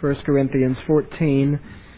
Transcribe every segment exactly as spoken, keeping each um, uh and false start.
First Corinthians fourteen,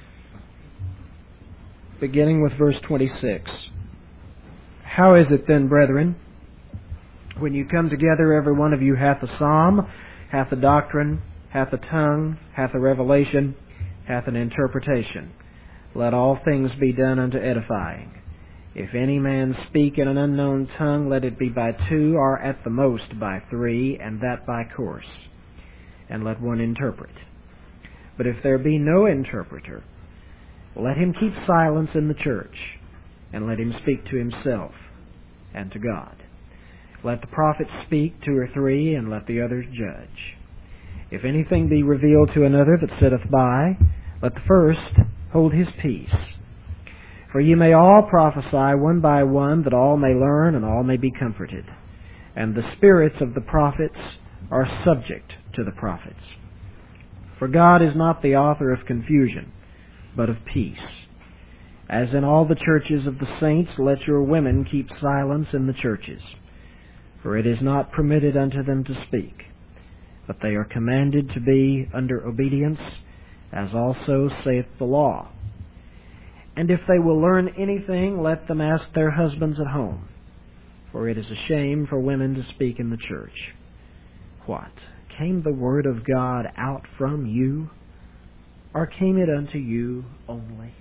beginning with verse twenty-six. How is it then, brethren, when you come together, every one of you hath a psalm, hath a doctrine, hath a tongue, hath a revelation, hath an interpretation? Let all things be done unto edifying. If any man speak in an unknown tongue, let it be by two, or at the most by three, and that by course. And let one interpret. But if there be no interpreter, let him keep silence in the church, and let him speak to himself and to God. Let the prophets speak, two or three, and let the others judge. If anything be revealed to another that sitteth by, let the first hold his peace. For ye may all prophesy one by one, that all may learn and all may be comforted. And the spirits of the prophets are subject to the prophets. For God is not the author of confusion, but of peace. As in all the churches of the saints, let your women keep silence in the churches. For it is not permitted unto them to speak, but they are commanded to be under obedience, as also saith the law. And if they will learn anything, let them ask their husbands at home. For it is a shame for women to speak in the church. What? Came the word of God out from you? Or came it unto you only?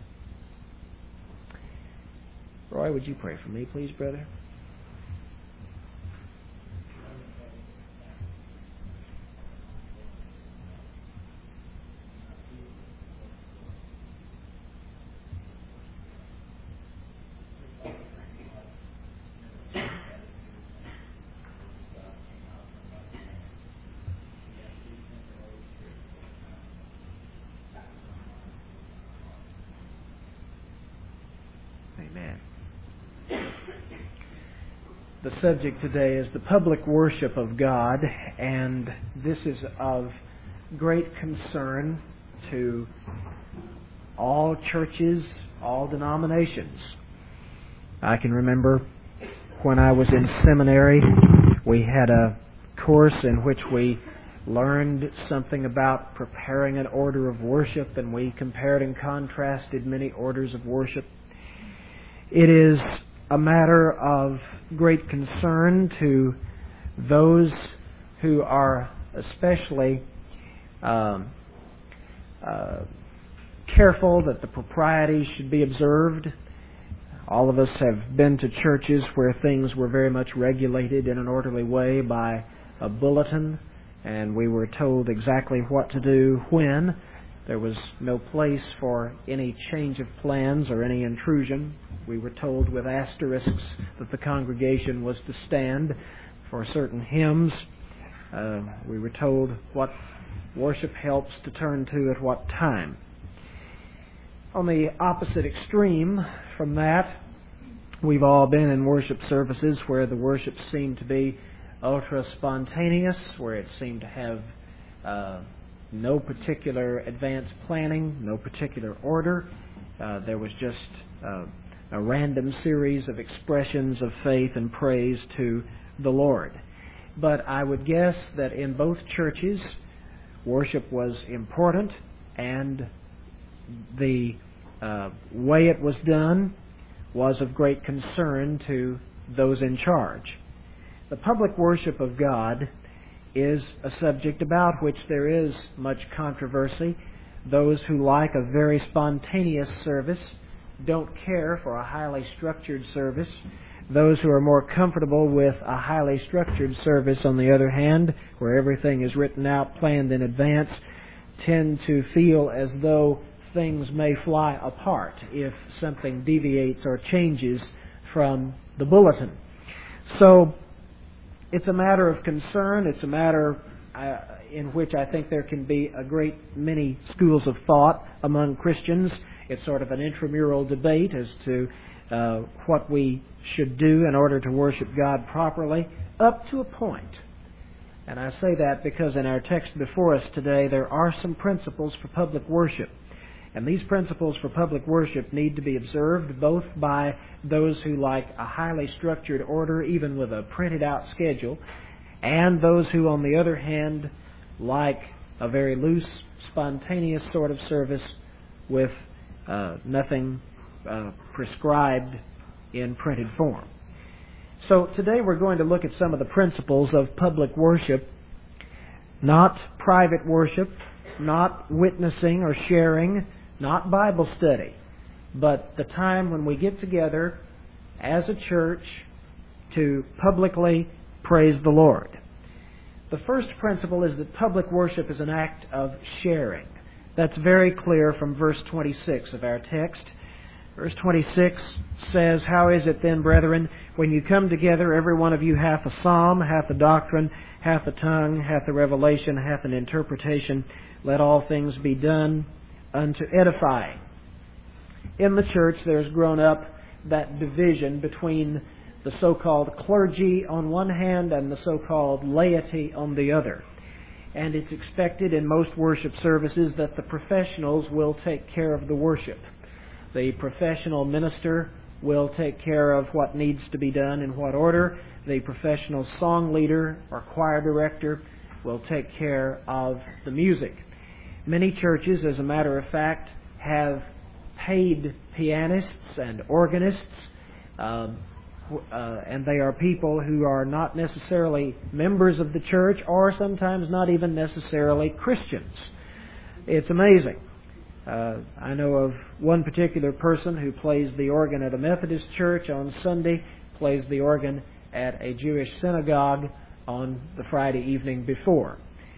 Roy, would you pray for me, please, brother? Amen. The subject today is the public worship of God, and this is of great concern to all churches, all denominations. I can remember when I was in seminary, we had a course in which we learned something about preparing an order of worship, and we compared and contrasted many orders of worship. It is a matter of great concern to those who are especially um, uh, careful that the proprieties should be observed. All of us have been to churches where things were very much regulated in an orderly way by a bulletin, and we were told exactly what to do when. There was no place for any change of plans or any intrusion. We were told with asterisks that the congregation was to stand for certain hymns. Uh, we were told what worship helps to turn to at what time. On the opposite extreme from that, we've all been in worship services where the worship seemed to be ultra spontaneous, where it seemed to have uh, no particular advanced planning, no particular order. Uh, there was just uh, a random series of expressions of faith and praise to the Lord. But I would guess that in both churches, worship was important, and the uh, way it was done was of great concern to those in charge. The public worship of God is a subject about which there is much controversy. Those who like a very spontaneous service don't care for a highly structured service. Those who are more comfortable with a highly structured service, on the other hand, where everything is written out, planned in advance, tend to feel as though things may fly apart if something deviates or changes from the bulletin. So, it's a matter of concern. It's a matter uh, in which I think there can be a great many schools of thought among Christians. It's sort of an intramural debate as to uh, what we should do in order to worship God properly, up to a point. And I say that because in our text before us today, there are some principles for public worship. And these principles for public worship need to be observed both by those who like a highly structured order, even with a printed out schedule, and those who, on the other hand, like a very loose, spontaneous sort of service with uh, nothing uh, prescribed in printed form. So today we're going to look at some of the principles of public worship, not private worship, not witnessing or sharing, not Bible study, but the time when we get together as a church to publicly praise the Lord. The first principle is that public worship is an act of sharing. That's very clear from verse twenty-six of our text. Verse twenty-six says, "How is it then, brethren, when you come together, every one of you hath a psalm, hath a doctrine, hath a tongue, hath a revelation, hath an interpretation. Let all things be done unto edifying." In the church, there's grown up that division between the so-called clergy on one hand and the so-called laity on the other. And it's expected in most worship services that the professionals will take care of the worship. The professional minister will take care of what needs to be done in what order. The professional song leader or choir director will take care of the music. Many churches, as a matter of fact, have paid pianists and organists, um, uh, and they are people who are not necessarily members of the church or sometimes not even necessarily Christians. It's amazing. Uh, I know of one particular person who plays the organ at a Methodist church on Sunday, plays the organ at a Jewish synagogue on the Friday evening before.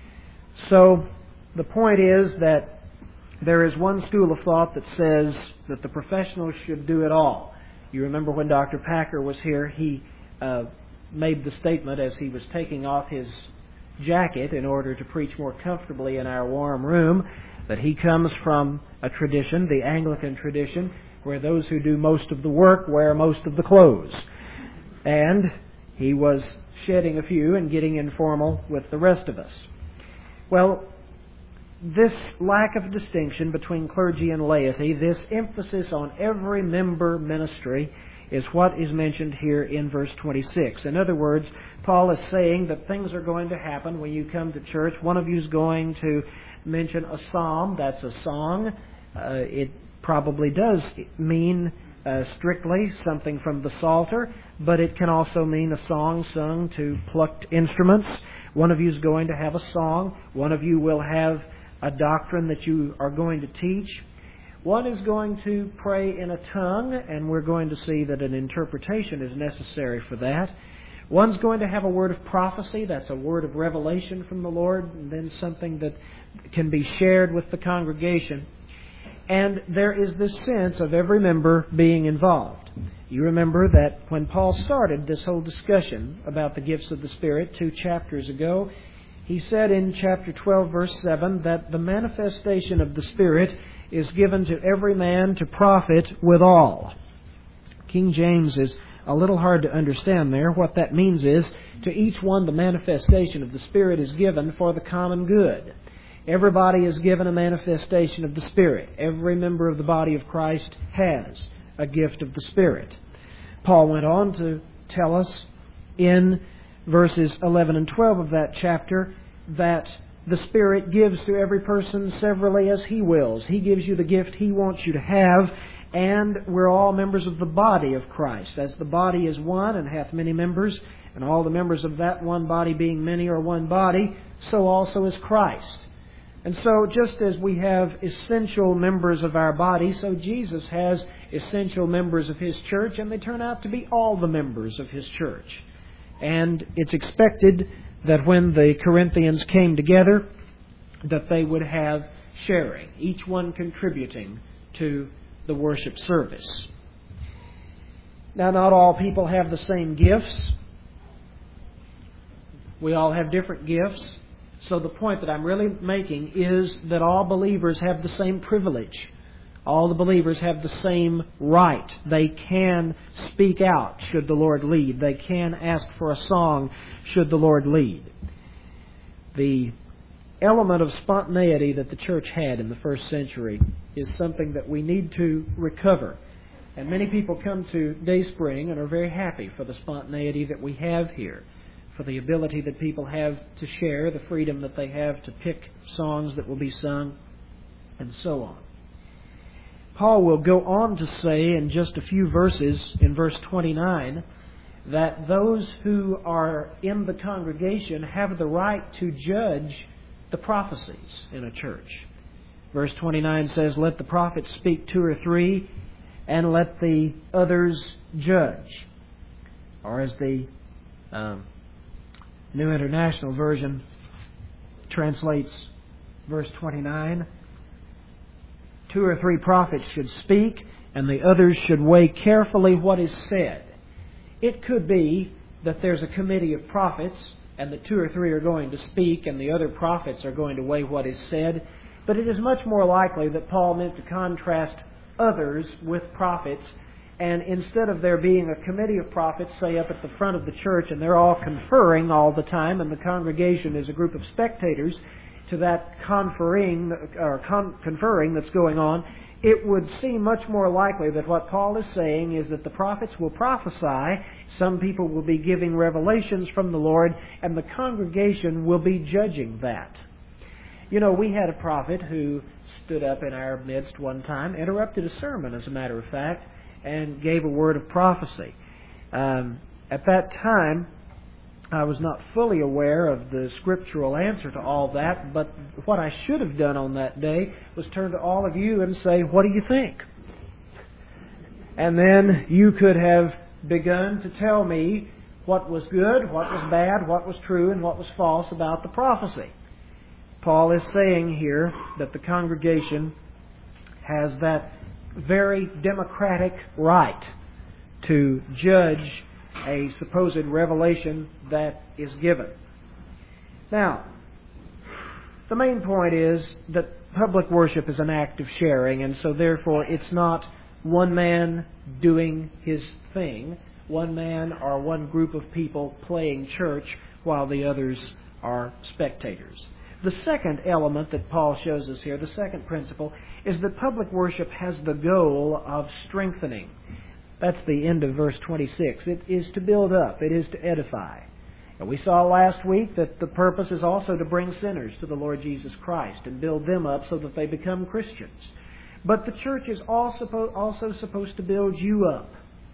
So the point is that there is one school of thought that says that the professionals should do it all. You remember when Doctor Packer was here, he uh, made the statement as he was taking off his jacket in order to preach more comfortably in our warm room, that he comes from a tradition, the Anglican tradition, where those who do most of the work wear most of the clothes. And he was shedding a few and getting informal with the rest of us. Well, this lack of distinction between clergy and laity, this emphasis on every member ministry, is what is mentioned here in verse twenty-six. In other words, Paul is saying that things are going to happen when you come to church. One of you is going to mention a psalm. That's a song. Uh, it probably does mean uh, strictly something from the Psalter, but it can also mean a song sung to plucked instruments. One of you is going to have a song. One of you will have a doctrine that you are going to teach. One is going to pray in a tongue, and we're going to see that an interpretation is necessary for that. One's going to have a word of prophecy. That's a word of revelation from the Lord, and then something that can be shared with the congregation. And there is this sense of every member being involved. You remember that when Paul started this whole discussion about the gifts of the Spirit two chapters ago, he said in chapter twelve, verse seven, that the manifestation of the Spirit is given to every man to profit withal. King James is a little hard to understand there. What that means is, to each one the manifestation of the Spirit is given for the common good. Everybody is given a manifestation of the Spirit. Every member of the body of Christ has a gift of the Spirit. Paul went on to tell us in verses eleven and twelve of that chapter that the Spirit gives to every person severally as He wills. He gives you the gift He wants you to have, and we're all members of the body of Christ. As the body is one and hath many members, and all the members of that one body being many are one body, so also is Christ. And so just as we have essential members of our body, so Jesus has essential members of His church, and they turn out to be all the members of His church. And it's expected that when the Corinthians came together, that they would have sharing, each one contributing to the worship service. Now, not all people have the same gifts. We all have different gifts. So the point that I'm really making is that all believers have the same privilege. All the believers have the same right. They can speak out should the Lord lead. They can ask for a song should the Lord lead. The element of spontaneity that the church had in the first century is something that we need to recover. And many people come to Dayspring and are very happy for the spontaneity that we have here. for the ability that people have to share, the freedom that they have to pick songs that will be sung, and so on. Paul will go on to say in just a few verses, in verse twenty-nine, that those who are in the congregation have the right to judge the prophecies in a church. Verse twenty-nine says, "Let the prophets speak two or three, and let the others judge." Or as the um, New International Version translates verse twenty-nine, two or three prophets should speak, and the others should weigh carefully what is said. It could be that there's a committee of prophets, and the two or three are going to speak, and the other prophets are going to weigh what is said. But it is much more likely that Paul meant to contrast others with prophets, and instead of there being a committee of prophets, say, up at the front of the church, and they're all conferring all the time, and the congregation is a group of spectators to that conferring or con- conferring that's going on, it would seem much more likely that what Paul is saying is that the prophets will prophesy, some people will be giving revelations from the Lord, and the congregation will be judging that. You know, we had a prophet who stood up in our midst one time, interrupted a sermon, as a matter of fact, and gave a word of prophecy. Um, at that time, I was not fully aware of the scriptural answer to all that, but what I should have done on that day was turn to all of you and say, "What do you think?" And then you could have begun to tell me what was good, what was bad, what was true, and what was false about the prophecy. Paul is saying here that the congregation has that very democratic right to judge a supposed revelation that is given. Now, the main point is that public worship is an act of sharing, and so therefore it's not one man doing his thing, one man or one group of people playing church while the others are spectators. The second element that Paul shows us here, the second principle, is that public worship has the goal of strengthening. That's the end of verse twenty-six. It is to build up. It is to edify. And we saw last week that the purpose is also to bring sinners to the Lord Jesus Christ and build them up so that they become Christians. But the church is also supposed to build you up.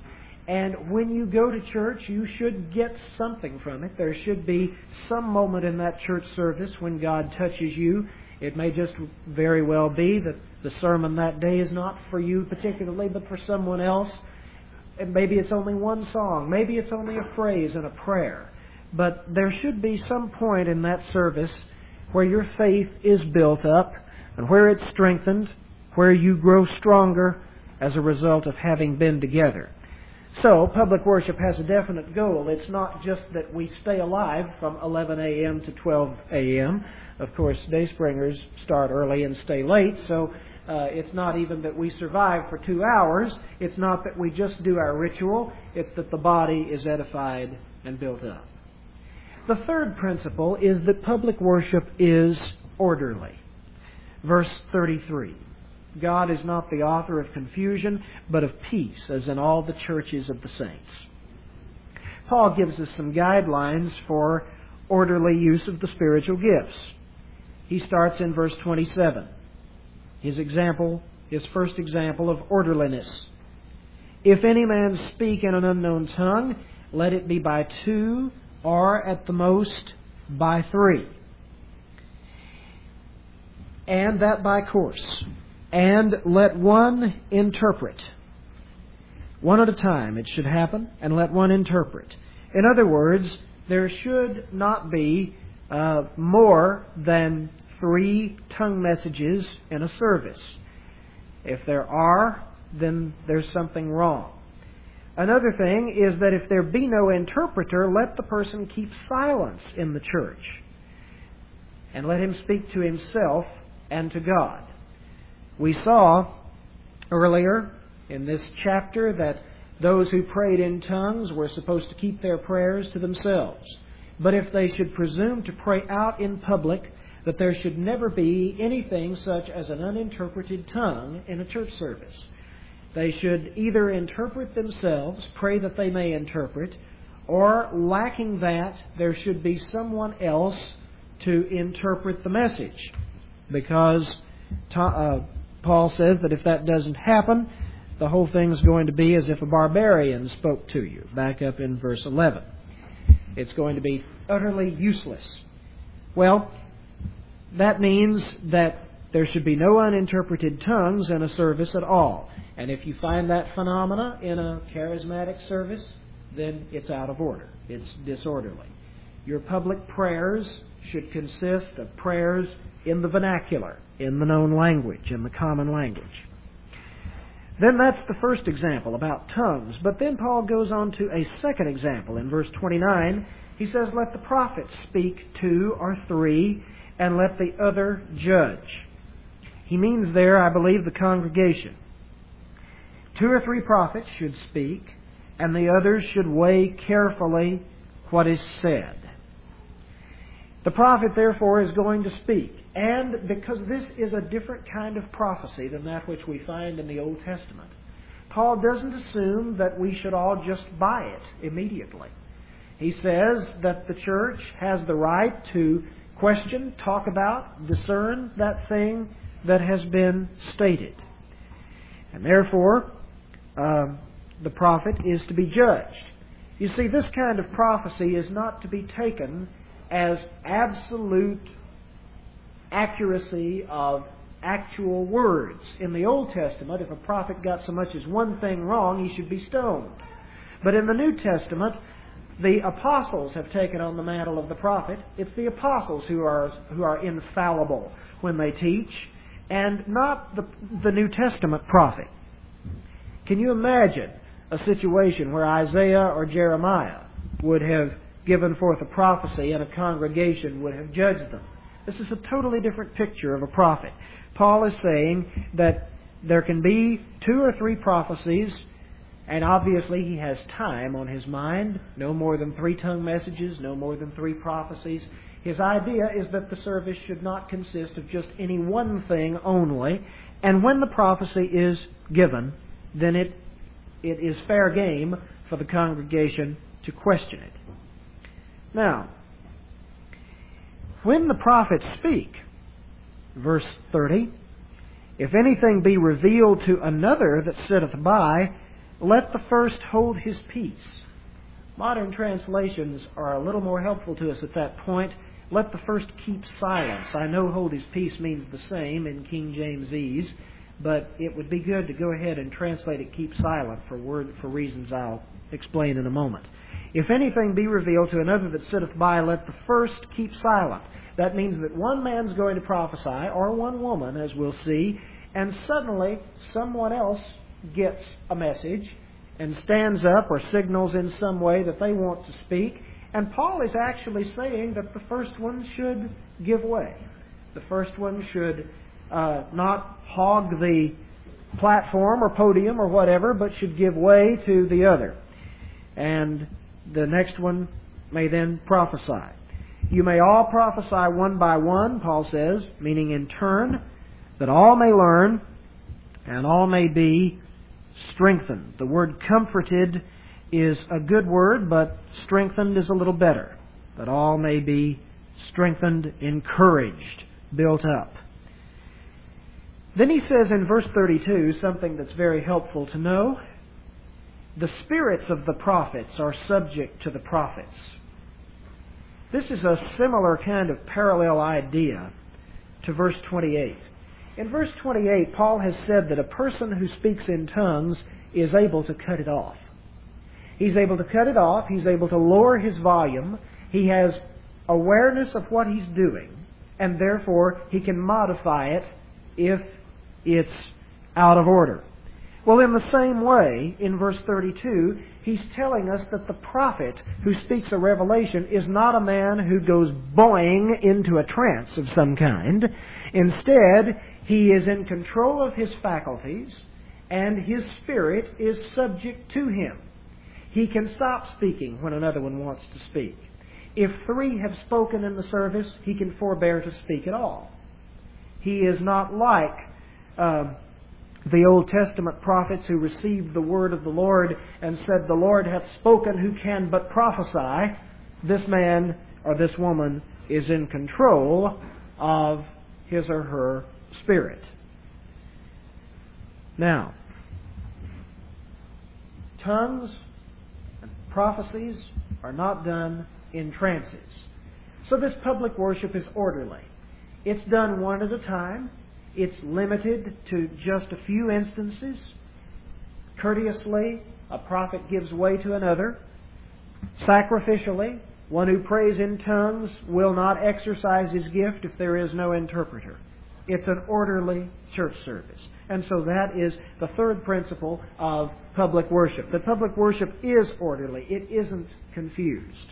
And when you go to church, you should get something from it. There should be some moment in that church service when God touches you. It may just very well be that the sermon that day is not for you particularly, but for someone else. And maybe it's only one song. Maybe it's only a phrase and a prayer. But there should be some point in that service where your faith is built up and where it's strengthened, where you grow stronger as a result of having been together. So, public worship has a definite goal. It's not just that we stay alive from eleven a.m. to twelve a.m. Of course, Dayspringers start early and stay late, so uh, it's not even that we survive for two hours. It's not that we just do our ritual. It's that the body is edified and built up. The third principle is that public worship is orderly. Verse thirty-three. God is not the author of confusion, but of peace, as in all the churches of the saints. Paul gives us some guidelines for orderly use of the spiritual gifts. He starts in verse twenty-seven. His example, his first example of orderliness. If any man speak in an unknown tongue, let it be by two, or at the most by three. And that by course. And let one interpret. One at a time it should happen, and let one interpret. In other words, there should not be uh, more than three tongue messages in a service. If there are, then there's something wrong. Another thing is that if there be no interpreter, let the person keep silence in the church, and let him speak to himself and to God. We saw earlier in this chapter that those who prayed in tongues were supposed to keep their prayers to themselves. But if they should presume to pray out in public, that there should never be anything such as an uninterpreted tongue in a church service. They should either interpret themselves, pray that they may interpret, or lacking that, there should be someone else to interpret the message. Because uh, Paul says that if that doesn't happen, the whole thing's going to be as if a barbarian spoke to you. Back up in verse eleven. It's going to be utterly useless. Well, that means that there should be no uninterpreted tongues in a service at all. And if you find that phenomena in a charismatic service, then it's out of order. It's disorderly. Your public prayers should consist of prayers in the vernacular, in the known language, in the common language. Then that's the first example about tongues. But then Paul goes on to a second example. In verse twenty-nine, he says, "Let the prophets speak two or three, and let the other judge." He means there, I believe, the congregation. Two or three prophets should speak, and the others should weigh carefully what is said. The prophet, therefore, is going to speak. And because this is a different kind of prophecy than that which we find in the Old Testament, Paul doesn't assume that we should all just buy it immediately. He says that the church has the right to question, talk about, discern that thing that has been stated. And therefore, uh, the prophet is to be judged. You see, this kind of prophecy is not to be taken as absolute accuracy of actual words. In the Old Testament, if a prophet got so much as one thing wrong, he should be stoned. But in the New Testament, the apostles have taken on the mantle of the prophet. It's the apostles who are who are infallible when they teach, and not the, the New Testament prophet. Can you imagine a situation where Isaiah or Jeremiah would have given forth a prophecy and a congregation would have judged them? This is a totally different picture of a prophet. Paul is saying that there can be two or three prophecies, and obviously he has time on his mind. No more than three tongue messages, no more than three prophecies. His idea is that the service should not consist of just any one thing only. And when the prophecy is given, then it it is fair game for the congregation to question it. Now, when the prophets speak, verse thirty, "If anything be revealed to another that sitteth by, let the first hold his peace." Modern translations are a little more helpful to us at that point. Let the first keep silence. I know hold his peace means the same in King James-ese, but it would be good to go ahead and translate it keep silent for word for reasons I'll explain in a moment. "If anything be revealed to another that sitteth by, let the first keep silent." That means that one man's going to prophesy, or one woman, as we'll see, and suddenly someone else gets a message and stands up or signals in some way that they want to speak. And Paul is actually saying that the first one should give way. The first one should uh, not hog the platform or podium or whatever, but should give way to the other. And the next one may then prophesy. "You may all prophesy one by one," Paul says, meaning in turn, "that all may learn and all may be strengthened." The word comforted is a good word, but strengthened is a little better. That all may be strengthened, encouraged, built up. Then he says in verse thirty-two something that's very helpful to know. "The spirits of the prophets are subject to the prophets." This is a similar kind of parallel idea to verse twenty-eight. In verse twenty-eight, Paul has said that a person who speaks in tongues is able to cut it off. He's able to cut it off. He's able to lower his volume. He has awareness of what he's doing, and therefore he can modify it if it's out of order. Well, in the same way, in verse thirty-two, he's telling us that the prophet who speaks a revelation is not a man who goes boing into a trance of some kind. Instead, he is in control of his faculties, and his spirit is subject to him. He can stop speaking when another one wants to speak. If three have spoken in the service, he can forbear to speak at all. He is not like uh, the Old Testament prophets who received the word of the Lord and said, "The Lord hath spoken, who can but prophesy?" This man or this woman is in control of his or her spirit. Now, tongues and prophecies are not done in trances. So this public worship is orderly. It's done one at a time. It's limited to just a few instances. Courteously, a prophet gives way to another. Sacrificially, one who prays in tongues will not exercise his gift if there is no interpreter. It's an orderly church service. And so that is the third principle of public worship. That public worship is orderly. It isn't confused.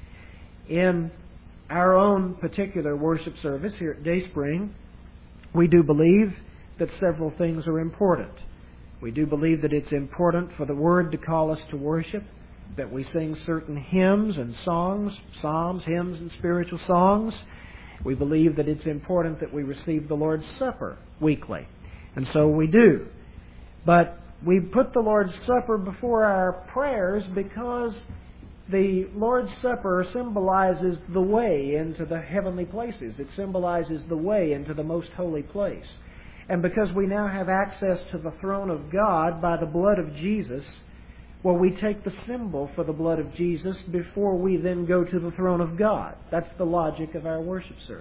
In our own particular worship service here at Dayspring, we do believe that several things are important. We do believe that it's important for the Word to call us to worship, that we sing certain hymns and songs, psalms, hymns, and spiritual songs. We believe that it's important that we receive the Lord's Supper weekly. And so we do. But we put the Lord's Supper before our prayers because the Lord's Supper symbolizes the way into the heavenly places. It symbolizes the way into the most holy place. And because we now have access to the throne of God by the blood of Jesus, well, we take the symbol for the blood of Jesus before we then go to the throne of God. That's the logic of our worship service.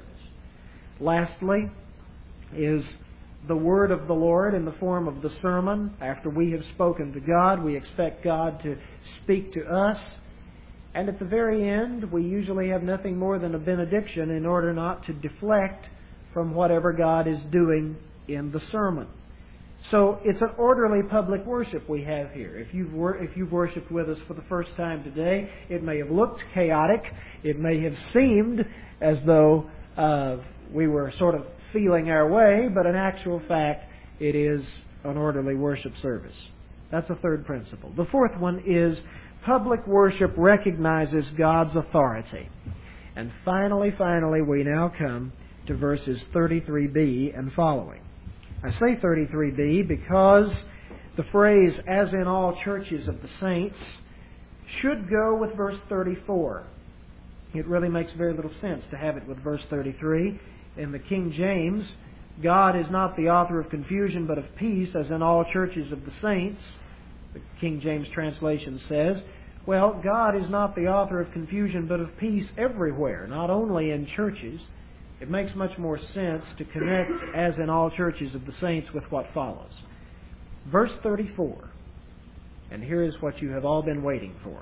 Lastly is the word of the Lord in the form of the sermon. After we have spoken to God, we expect God to speak to us. And at the very end, we usually have nothing more than a benediction in order not to deflect from whatever God is doing in the sermon. So it's an orderly public worship we have here. If you've, wor- if you've worshipped with us for the first time today, it may have looked chaotic. It may have seemed as though uh, we were sort of feeling our way, but in actual fact, it is an orderly worship service. That's a third principle. The fourth one is public worship recognizes God's authority. And finally, finally, we now come to verses thirty-three b and following. I say thirty-three b because the phrase, "as in all churches of the saints," should go with verse thirty-four. It really makes very little sense to have it with verse thirty-three. In the King James, "God is not the author of confusion, but of peace, as in all churches of the saints." The King James translation says, well, God is not the author of confusion, but of peace everywhere, not only in churches. It makes much more sense to connect "as in all churches of the saints" with what follows. Verse thirty-four. And here is what you have all been waiting for.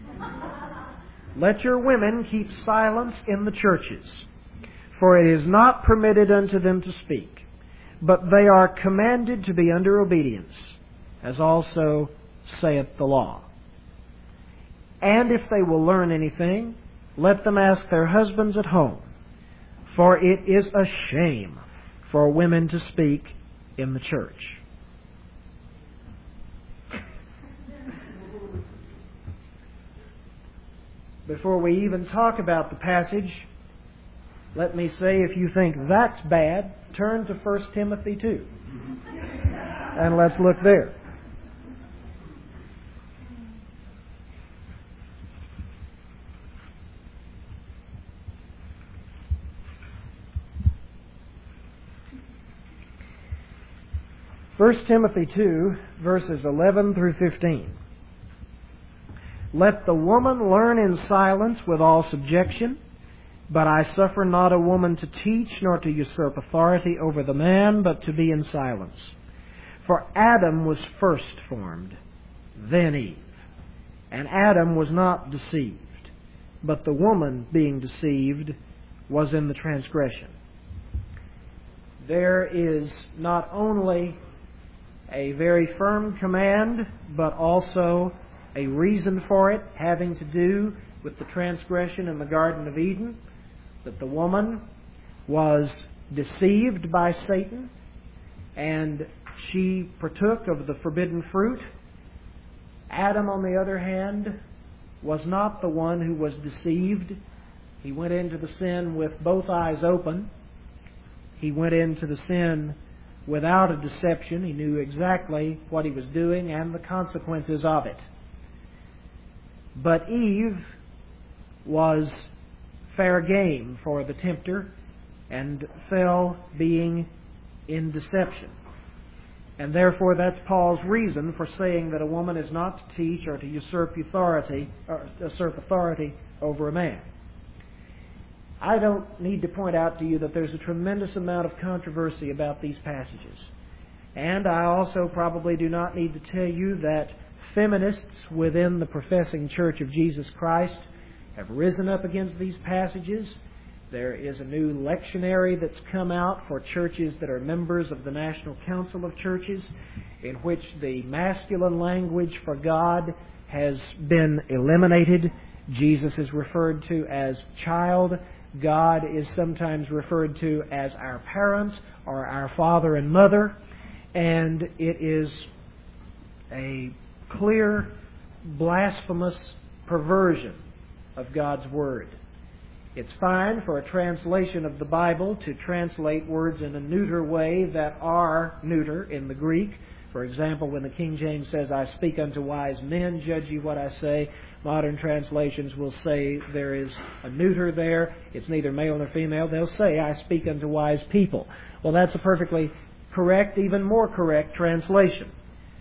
"Let your women keep silence in the churches, for it is not permitted unto them to speak, but they are commanded to be under obedience, as also saith the law. And if they will learn anything, let them ask their husbands at home, for it is a shame for women to speak in the church." Before we even talk about the passage, let me say, if you think that's bad, turn to First Timothy two. And let's look there. First Timothy two, verses eleven through fifteen. "Let the woman learn in silence with all subjection, but I suffer not a woman to teach, nor to usurp authority over the man, but to be in silence. For Adam was first formed, then Eve. And Adam was not deceived, but the woman, being deceived, was in the transgression." There is not only a very firm command, but also a reason for it, having to do with the transgression in the Garden of Eden, that the woman was deceived by Satan, and she partook of the forbidden fruit. Adam, on the other hand, was not the one who was deceived. He went into the sin with both eyes open. He went into the sin without a deception. He knew exactly what he was doing and the consequences of it. But Eve was fair game for the tempter and fell being in deception. And therefore that's Paul's reason for saying that a woman is not to teach or to usurp authority or usurp authority over a man. I don't need to point out to you that there's a tremendous amount of controversy about these passages. And I also probably do not need to tell you that feminists within the professing Church of Jesus Christ have risen up against these passages. There is a new lectionary that's come out for churches that are members of the National Council of Churches, in which the masculine language for God has been eliminated. Jesus is referred to as child. God is sometimes referred to as our parents or our father and mother. And it is a clear, blasphemous perversion of God's Word. It's fine for a translation of the Bible to translate words in a neuter way that are neuter in the Greek. For example, when the King James says, I speak unto wise men, judge ye what I say, modern translations will say there is a neuter there. It's neither male nor female. They'll say, I speak unto wise people. Well, that's a perfectly correct, even more correct translation.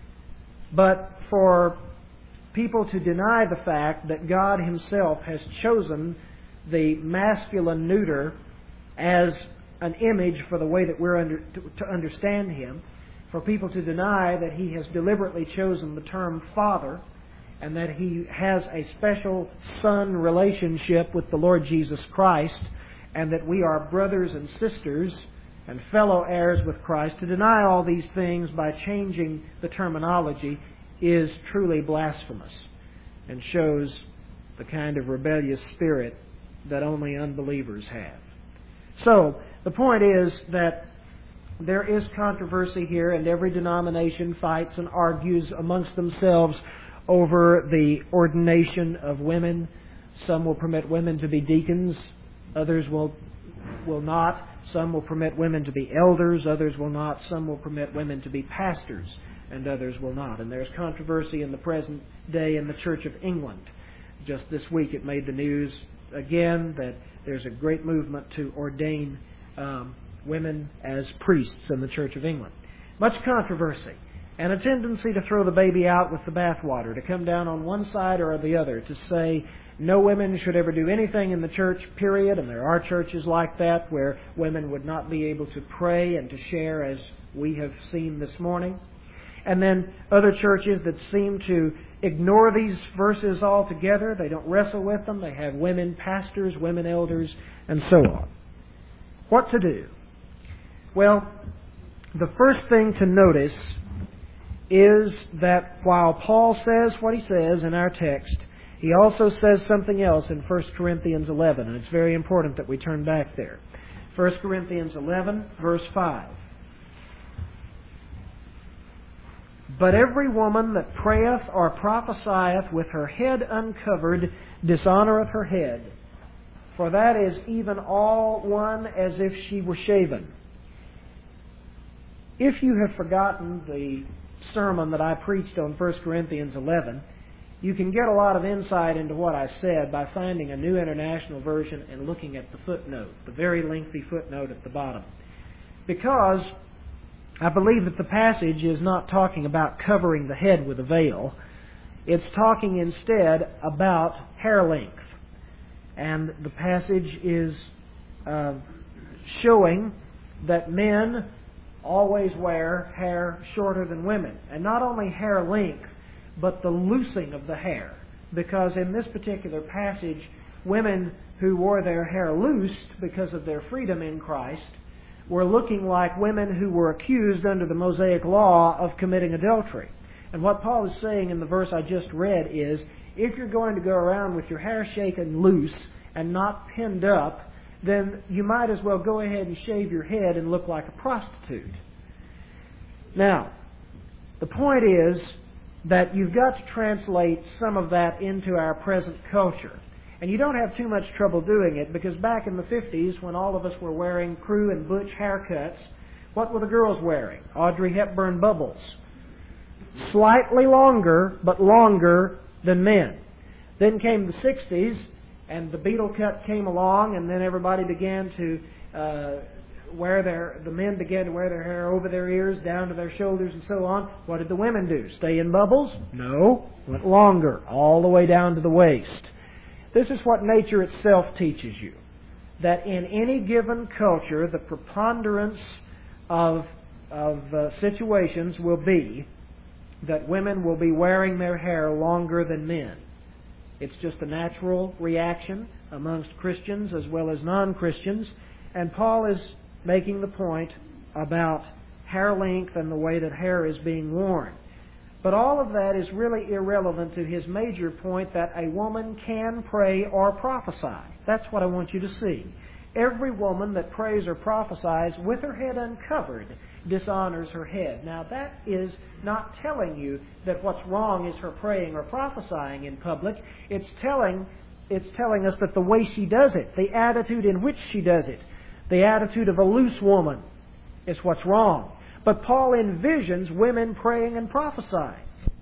But for people to deny the fact that God Himself has chosen the masculine neuter as an image for the way that we're under, to, to understand Him, for people to deny that He has deliberately chosen the term Father and that He has a special Son relationship with the Lord Jesus Christ and that we are brothers and sisters and fellow heirs with Christ, to deny all these things by changing the terminology is truly blasphemous and shows the kind of rebellious spirit that only unbelievers have. So, the point is that there is controversy here, and every denomination fights and argues amongst themselves over the ordination of women. Some will permit women to be deacons, others will will not. Some will permit women to be elders, others will not. Some will permit women to be pastors, and others will not. And there's controversy in the present day in the Church of England. Just this week it made the news again that there's a great movement to ordain um, women as priests in the Church of England. Much controversy and a tendency to throw the baby out with the bathwater, to come down on one side or the other, to say no women should ever do anything in the church, period. And there are churches like that where women would not be able to pray and to share, as we have seen this morning. And then other churches that seem to ignore these verses altogether. They don't wrestle with them. They have women pastors, women elders, and so on. What to do? Well, the first thing to notice is that while Paul says what he says in our text, he also says something else in First Corinthians eleven, and it's very important that we turn back there. First Corinthians eleven, verse five. But every woman that prayeth or prophesieth with her head uncovered dishonoureth her head, for that is even all one as if she were shaven. If you have forgotten the sermon that I preached on First Corinthians eleven, you can get a lot of insight into what I said by finding a New International Version and looking at the footnote, the very lengthy footnote at the bottom. Because I believe that the passage is not talking about covering the head with a veil. It's talking instead about hair length. And the passage is uh, showing that men always wear hair shorter than women. And not only hair length, but the loosing of the hair. Because in this particular passage, women who wore their hair loosed because of their freedom in Christ were looking like women who were accused under the Mosaic law of committing adultery. And what Paul is saying in the verse I just read is, if you're going to go around with your hair shaken loose and not pinned up, then you might as well go ahead and shave your head and look like a prostitute. Now, the point is that you've got to translate some of that into our present culture. And you don't have too much trouble doing it, because back in the fifties, when all of us were wearing crew and butch haircuts, What were the girls wearing? Audrey Hepburn bubbles. Slightly longer, but longer than men. Then came the sixties, and the beetle cut came along, and then everybody began to uh, wear their, the men began to wear their hair over their ears, down to their shoulders, and so on. What did the women do? Stay in bubbles? No. Went longer, all the way down to the waist. This is what nature itself teaches you. That in any given culture, the preponderance of, of uh, situations will be that women will be wearing their hair longer than men. It's just a natural reaction amongst Christians as well as non-Christians. And Paul is making the point about hair length and the way that hair is being worn. But all of that is really irrelevant to his major point that a woman can pray or prophesy. That's what I want you to see. Every woman that prays or prophesies with her head uncovered dishonors her head. Now that is not telling you that what's wrong is her praying or prophesying in public. It's telling, it's telling us that the way she does it, the attitude in which she does it, the attitude of a loose woman is what's wrong. But Paul envisions women praying and prophesying.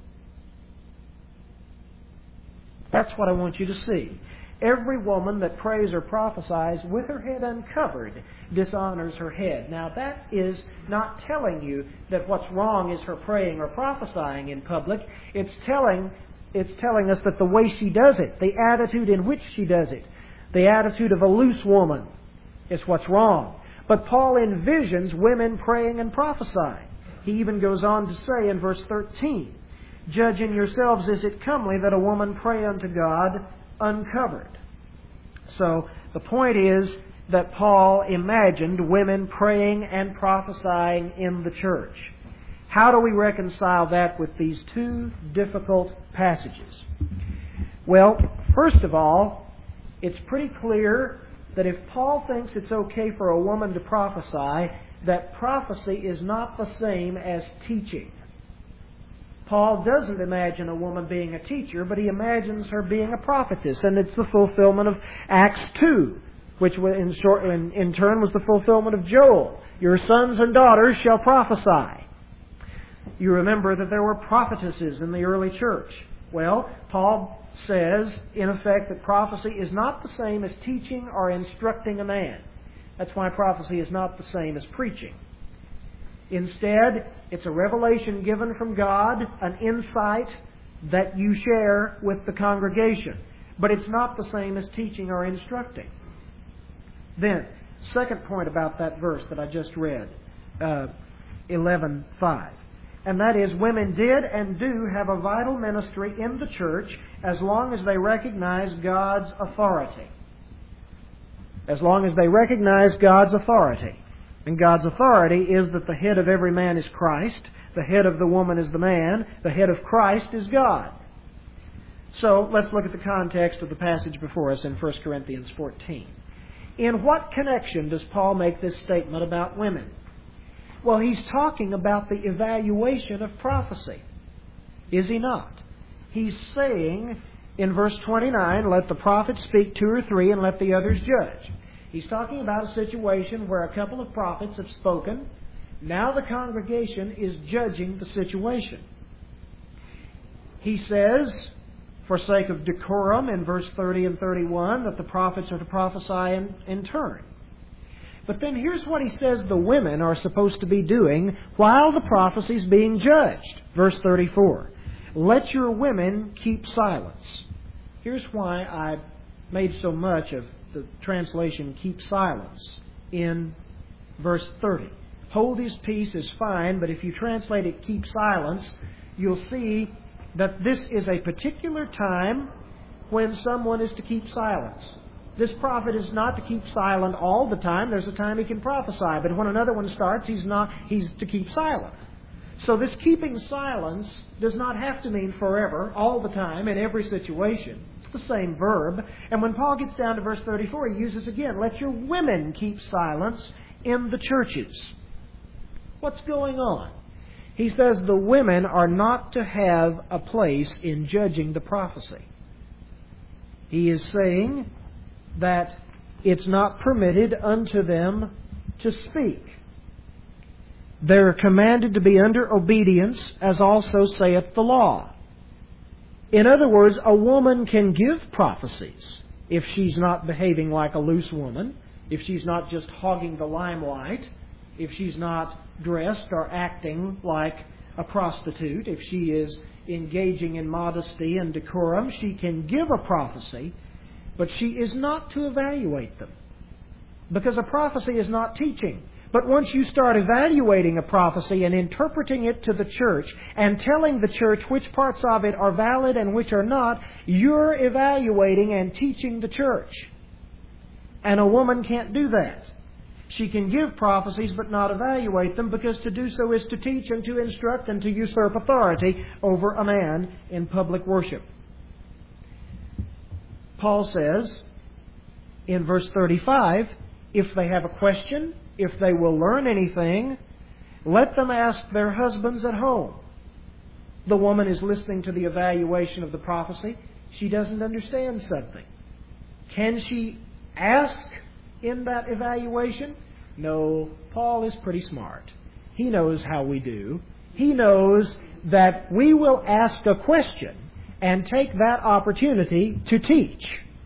That's what I want you to see. Every woman that prays or prophesies with her head uncovered dishonors her head. Now that is not telling you that what's wrong is her praying or prophesying in public. It's telling, it's telling us that the way she does it, the attitude in which she does it, the attitude of a loose woman is what's wrong. But Paul envisions women praying and prophesying. He even goes on to say in verse thirteen, "Judge in yourselves, is it comely that a woman pray unto God uncovered?" So the point is that Paul imagined women praying and prophesying in the church. How do we reconcile that with these two difficult passages? Well, first of all, it's pretty clear that if Paul thinks it's okay for a woman to prophesy, that prophecy is not the same as teaching. Paul doesn't imagine a woman being a teacher, but he imagines her being a prophetess, and it's the fulfillment of Acts two, which in, short, in, in turn was the fulfillment of Joel. Your sons and daughters shall prophesy. You remember that there were prophetesses in the early church. Well, Paul says, in effect, that prophecy is not the same as teaching or instructing a man. That's why prophecy is not the same as preaching. Instead, it's a revelation given from God, an insight that you share with the congregation. But it's not the same as teaching or instructing. Then, second point about that verse that I just read, uh, eleven five. And that is, women did and do have a vital ministry in the church as long as they recognize God's authority. As long as they recognize God's authority. And God's authority is that the head of every man is Christ, the head of the woman is the man, the head of Christ is God. So, let's look at the context of the passage before us in First Corinthians fourteen. In what connection does Paul make this statement about women? Well, he's talking about the evaluation of prophecy. Is he not? He's saying in verse twenty-nine, let the prophet speak two or three and let the others judge. He's talking about a situation where a couple of prophets have spoken. Now the congregation is judging the situation. He says, for sake of decorum, in verse thirty and thirty-one, that the prophets are to prophesy in, in turn. But then here's what he says the women are supposed to be doing while the prophecy is being judged. Verse thirty-four. Let your women keep silence. Here's why I made so much of the translation keep silence in verse thirty. Hold his peace is fine, but if you translate it keep silence, you'll see that this is a particular time when someone is to keep silence. This prophet is not to keep silent all the time. There's a time he can prophesy. But when another one starts, he's not. He's to keep silent. So this keeping silence does not have to mean forever, all the time, in every situation. It's the same verb. And when Paul gets down to verse thirty-four, he uses again, let your women keep silence in the churches. What's going on? He says the women are not to have a place in judging the prophecy. He is saying that it's not permitted unto them to speak. They are commanded to be under obedience, as also saith the law. In other words, a woman can give prophecies if she's not behaving like a loose woman, if she's not just hogging the limelight, if she's not dressed or acting like a prostitute, if she is engaging in modesty and decorum, she can give a prophecy, but she is not to evaluate them. Because a prophecy is not teaching. But once you start evaluating a prophecy and interpreting it to the church and telling the church which parts of it are valid and which are not, you're evaluating and teaching the church. And a woman can't do that. She can give prophecies but not evaluate them, because to do so is to teach and to instruct and to usurp authority over a man in public worship. Paul says in verse thirty-five, if they have a question, if they will learn anything, let them ask their husbands at home. The woman is listening to the evaluation of the prophecy. She doesn't understand something. Can she ask in that evaluation? No, Paul is pretty smart. He knows how we do. He knows that we will ask a question and take that opportunity to teach.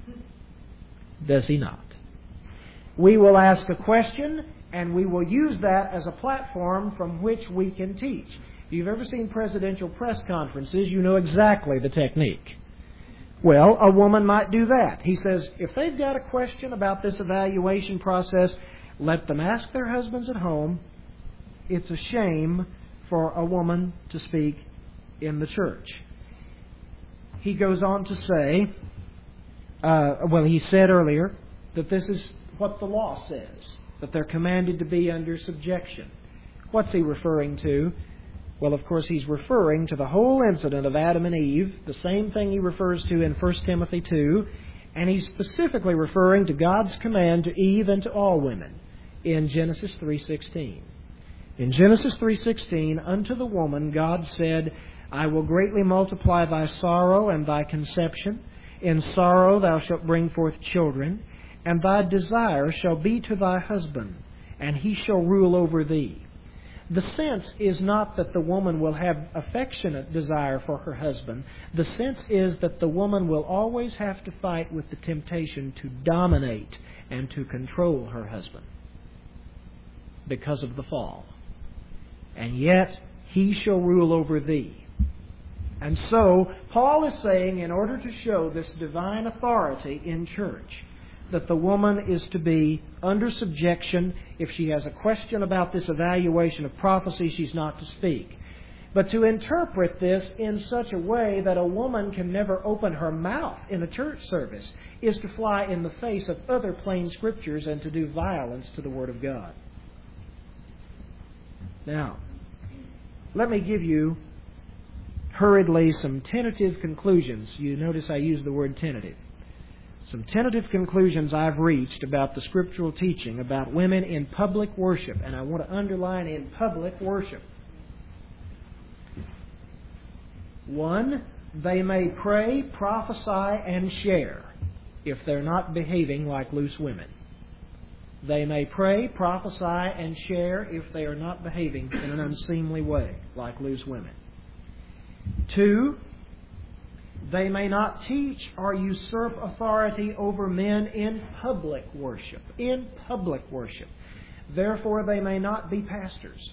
Does he not? We will ask a question and we will use that as a platform from which we can teach. If you've ever seen presidential press conferences, you know exactly the technique. Well, a woman might do that. He says, if they've got a question about this evaluation process, let them ask their husbands at home. It's a shame for a woman to speak in the church. He goes on to say, uh, well, he said earlier that this is what the law says, that they're commanded to be under subjection. What's he referring to? Well, of course, he's referring to the whole incident of Adam and Eve, the same thing he refers to in First Timothy two, and he's specifically referring to God's command to Eve and to all women in Genesis three sixteen. In Genesis three sixteen, unto the woman God said, I will greatly multiply thy sorrow and thy conception. In sorrow thou shalt bring forth children, and thy desire shall be to thy husband, and he shall rule over thee. The sense is not that the woman will have affectionate desire for her husband. The sense is that the woman will always have to fight with the temptation to dominate and to control her husband because of the fall. And yet, he shall rule over thee. And so, Paul is saying, in order to show this divine authority in church, that the woman is to be under subjection. If she has a question about this evaluation of prophecy, she's not to speak. But to interpret this in such a way that a woman can never open her mouth in a church service is to fly in the face of other plain Scriptures and to do violence to the Word of God. Now, let me give you hurriedly some tentative conclusions. You notice I use the word tentative. Some tentative conclusions I've reached about the scriptural teaching about women in public worship. And I want to underline in public worship. One, they may pray, prophesy, and share if they're not behaving like loose women. They may pray, prophesy, and share if they are not behaving in an unseemly way like loose women. Two, they may not teach or usurp authority over men in public worship. In public worship. Therefore, they may not be pastors.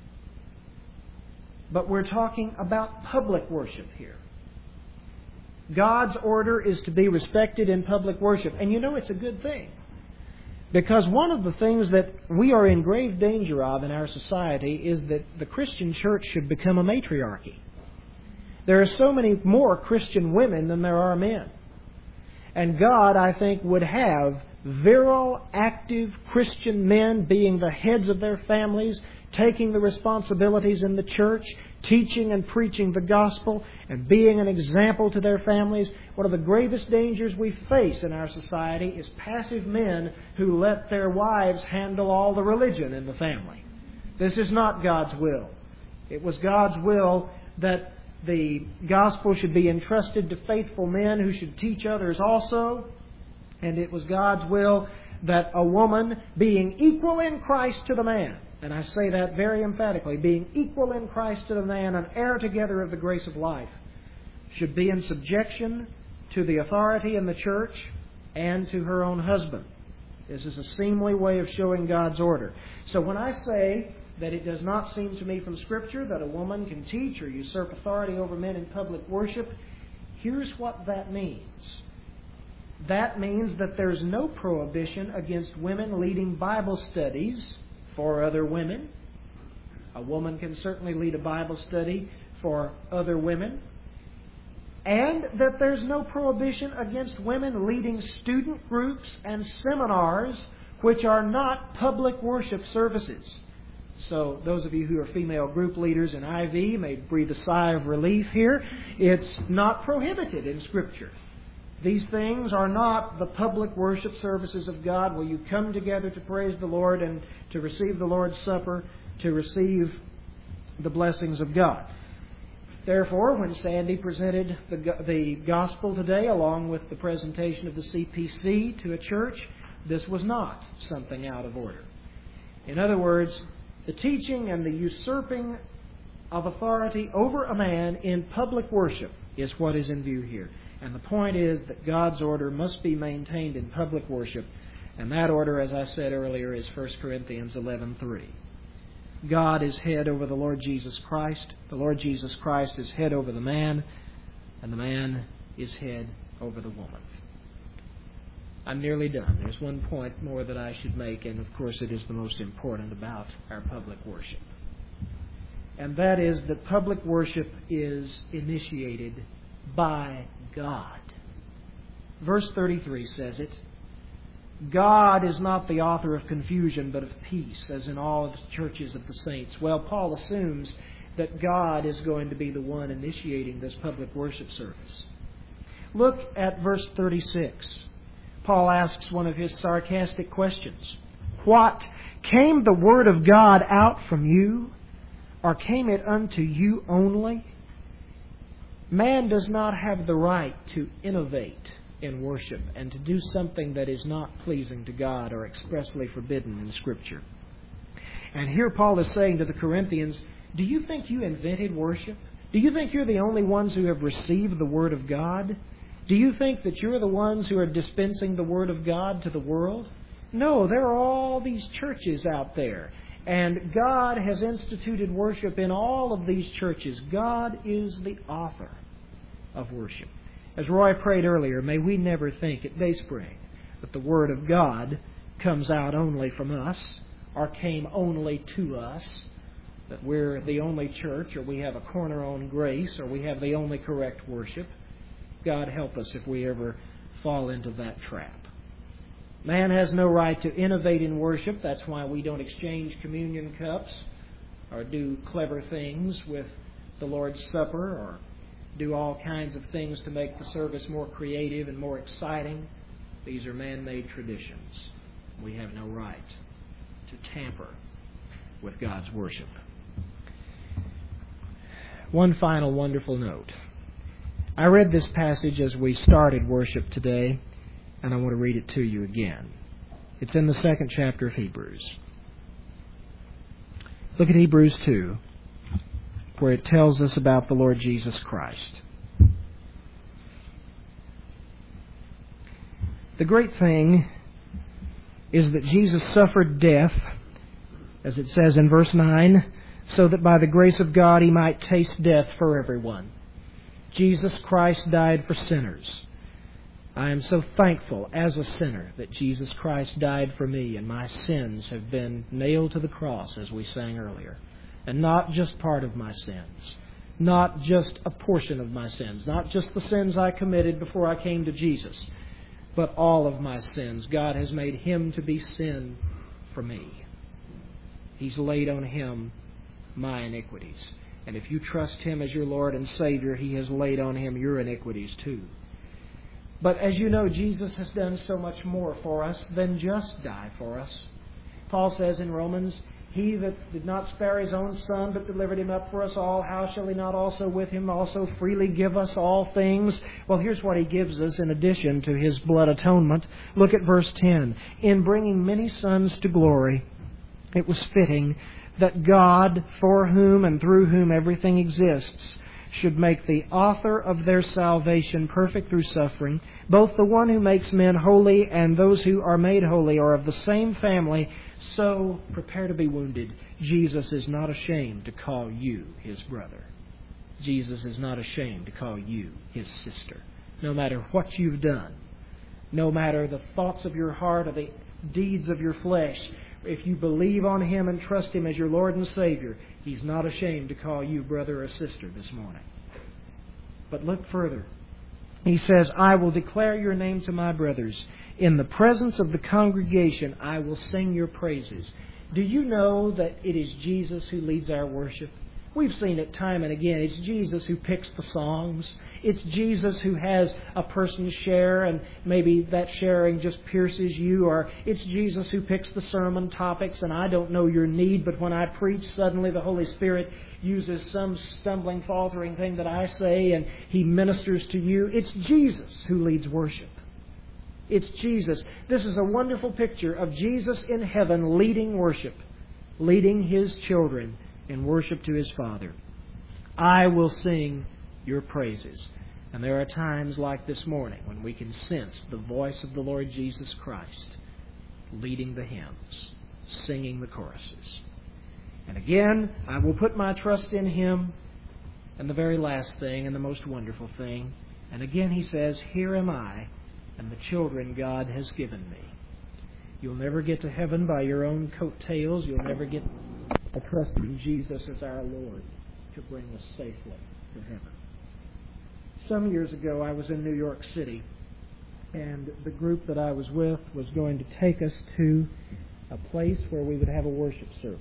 But we're talking about public worship here. God's order is to be respected in public worship. And you know it's a good thing. Because one of the things that we are in grave danger of in our society is that the Christian church should become a matriarchy. There are so many more Christian women than there are men. And God, I think, would have virile, active Christian men being the heads of their families, taking the responsibilities in the church, teaching and preaching the gospel, and being an example to their families. One of the gravest dangers we face in our society is passive men who let their wives handle all the religion in the family. This is not God's will. It was God's will that the gospel should be entrusted to faithful men who should teach others also. And it was God's will that a woman, being equal in Christ to the man, and I say that very emphatically, being equal in Christ to the man, and heir together of the grace of life, should be in subjection to the authority in the church and to her own husband. This is a seemly way of showing God's order. So when I say that it does not seem to me from Scripture that a woman can teach or usurp authority over men in public worship, here's what that means. That means that there's no prohibition against women leading Bible studies for other women. A woman can certainly lead a Bible study for other women. And that there's no prohibition against women leading student groups and seminars which are not public worship services. So those of you who are female group leaders in I V may breathe a sigh of relief here. It's not prohibited in Scripture. These things are not the public worship services of God where you come together to praise the Lord and to receive the Lord's Supper, to receive the blessings of God. Therefore, when Sandy presented the, the gospel today along with the presentation of the C P C to a church, this was not something out of order. In other words, the teaching and the usurping of authority over a man in public worship is what is in view here. And the point is that God's order must be maintained in public worship. And that order, as I said earlier, is First Corinthians eleven three. God is head over the Lord Jesus Christ. The Lord Jesus Christ is head over the man. And the man is head over the woman. I'm nearly done. There's one point more that I should make, and of course it is the most important about our public worship. And that is that public worship is initiated by God. Verse thirty-three says it. God is not the author of confusion, but of peace, as in all of the churches of the saints. Well, Paul assumes that God is going to be the one initiating this public worship service. Look at verse thirty-six. Paul asks one of his sarcastic questions. What? Came the word of God out from you? Or came it unto you only? Man does not have the right to innovate in worship and to do something that is not pleasing to God or expressly forbidden in Scripture. And here Paul is saying to the Corinthians, do you think you invented worship? Do you think you're the only ones who have received the Word of God? Do you think that you're the ones who are dispensing the Word of God to the world? No, there are all these churches out there. And God has instituted worship in all of these churches. God is the author of worship. As Roy prayed earlier, may we never think at Dayspring that the Word of God comes out only from us or came only to us, that we're the only church or we have a corner on grace or we have the only correct worship. God help us if we ever fall into that trap. Man has no right to innovate in worship. That's why we don't exchange communion cups or do clever things with the Lord's Supper or do all kinds of things to make the service more creative and more exciting. These are man-made traditions. We have no right to tamper with God's worship. One final wonderful note. I read this passage as we started worship today, and I want to read it to you again. It's in the second chapter of Hebrews. Look at Hebrews two, where it tells us about the Lord Jesus Christ. The great thing is that Jesus suffered death, as it says in verse nine, so that by the grace of God He might taste death for everyone. Jesus Christ died for sinners. I am so thankful as a sinner that Jesus Christ died for me and my sins have been nailed to the cross, as we sang earlier. And not just part of my sins, not just a portion of my sins, not just the sins I committed before I came to Jesus, but all of my sins. God has made Him to be sin for me. He's laid on Him my iniquities. And if you trust Him as your Lord and Savior, He has laid on Him your iniquities too. But as you know, Jesus has done so much more for us than just die for us. Paul says in Romans, He that did not spare His own Son, but delivered Him up for us all, how shall He not also with Him also freely give us all things? Well, here's what He gives us in addition to His blood atonement. Look at verse ten. In bringing many sons to glory, it was fitting that God, for whom and through whom everything exists, should make the author of their salvation perfect through suffering. Both the one who makes men holy and those who are made holy are of the same family, so prepare to be wounded. Jesus is not ashamed to call you His brother. Jesus is not ashamed to call you His sister. No matter what you've done, no matter the thoughts of your heart or the deeds of your flesh, if you believe on Him and trust Him as your Lord and Savior, He's not ashamed to call you brother or sister this morning. But look further. He says, I will declare your name to my brothers. In the presence of the congregation, I will sing your praises. Do you know that it is Jesus who leads our worship? We've seen it time and again. It's Jesus who picks the songs. It's Jesus who has a person share, and maybe that sharing just pierces you. Or it's Jesus who picks the sermon topics, and I don't know your need, but when I preach, suddenly the Holy Spirit uses some stumbling, faltering thing that I say, and He ministers to you. It's Jesus who leads worship. It's Jesus. This is a wonderful picture of Jesus in heaven leading worship, leading His children in worship to His Father. I will sing your praises. And there are times like this morning when we can sense the voice of the Lord Jesus Christ leading the hymns, singing the choruses. And again, I will put my trust in Him. And the very last thing and the most wonderful thing, and again He says, here am I and the children God has given me. You'll never get to heaven by your own coattails. You'll never get a trust in Jesus as our Lord to bring us safely to heaven. Some years ago, I was in New York City, and the group that I was with was going to take us to a place where we would have a worship service.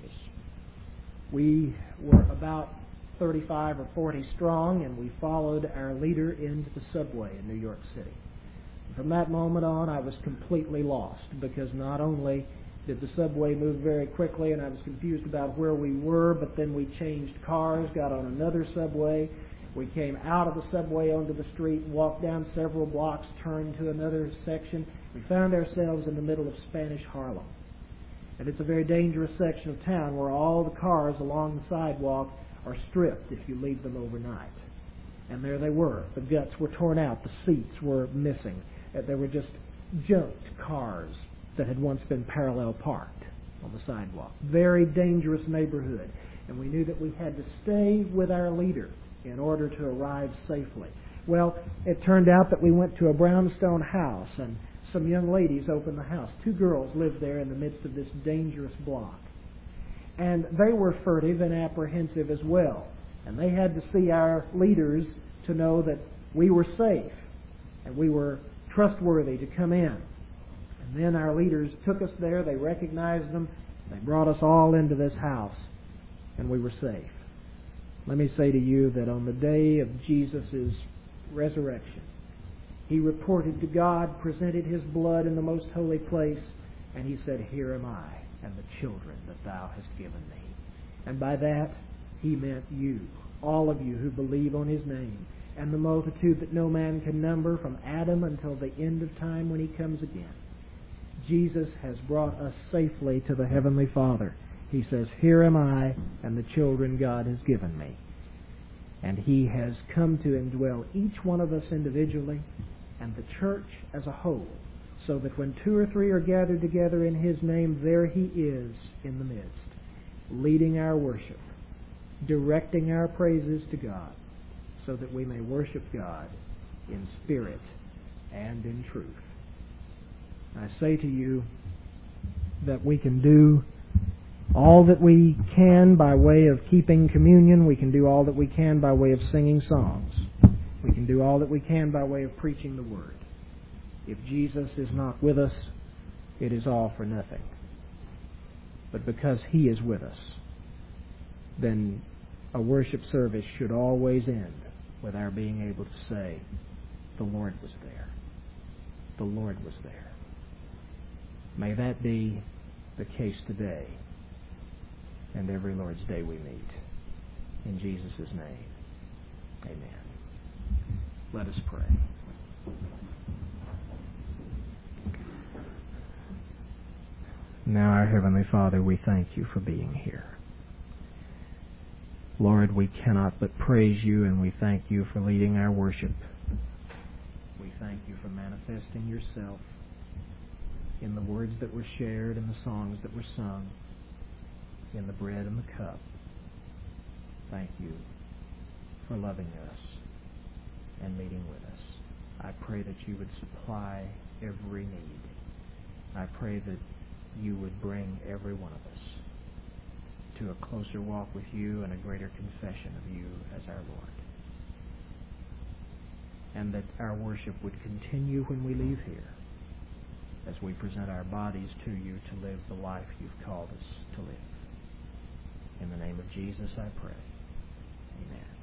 We were about thirty-five or forty strong, and we followed our leader into the subway in New York City. From that moment on, I was completely lost, because not only did the subway move very quickly and I was confused about where we were, but then we changed cars, got on another subway. We came out of the subway onto the street, walked down several blocks, turned to another section. We found ourselves in the middle of Spanish Harlem. And it's a very dangerous section of town where all the cars along the sidewalk are stripped if you leave them overnight. And there they were. The guts were torn out. The seats were missing. There were just junked cars that had once been parallel parked on the sidewalk. Very dangerous neighborhood. And we knew that we had to stay with our leader in order to arrive safely. Well, it turned out that we went to a brownstone house, and some young ladies opened the house. Two girls lived there in the midst of this dangerous block. And they were furtive and apprehensive as well. And they had to see our leaders to know that we were safe and we were trustworthy to come in. And then our leaders took us there. They recognized them. They brought us all into this house, and we were safe. Let me say to you that on the day of Jesus' resurrection, He reported to God, presented His blood in the most holy place, and He said, here am I and the children that Thou hast given me. And by that, He meant you, all of you who believe on His name, and the multitude that no man can number from Adam until the end of time when He comes again. Jesus has brought us safely to the Heavenly Father. He says, here am I and the children God has given me. And He has come to indwell each one of us individually and the church as a whole, so that when two or three are gathered together in His name, there He is in the midst, leading our worship, directing our praises to God, so that we may worship God in spirit and in truth. I say to you that we can do all that we can by way of keeping communion. We can do all that we can by way of singing songs. We can do all that we can by way of preaching the Word. If Jesus is not with us, it is all for nothing. But because He is with us, then a worship service should always end with our being able to say, the Lord was there. The Lord was there. May that be the case today and every Lord's Day we meet. In Jesus' name, amen. Let us pray. Now, our Heavenly Father, we thank you for being here. Lord, we cannot but praise you, and we thank you for leading our worship. We thank you for manifesting yourself in the words that were shared, in the songs that were sung, in the bread and the cup. Thank you for loving us and meeting with us. I pray that you would supply every need. I pray that you would bring every one of us to a closer walk with you and a greater confession of you as our Lord. And that our worship would continue when we leave here, as we present our bodies to you to live the life you've called us to live. In the name of Jesus I pray. Amen.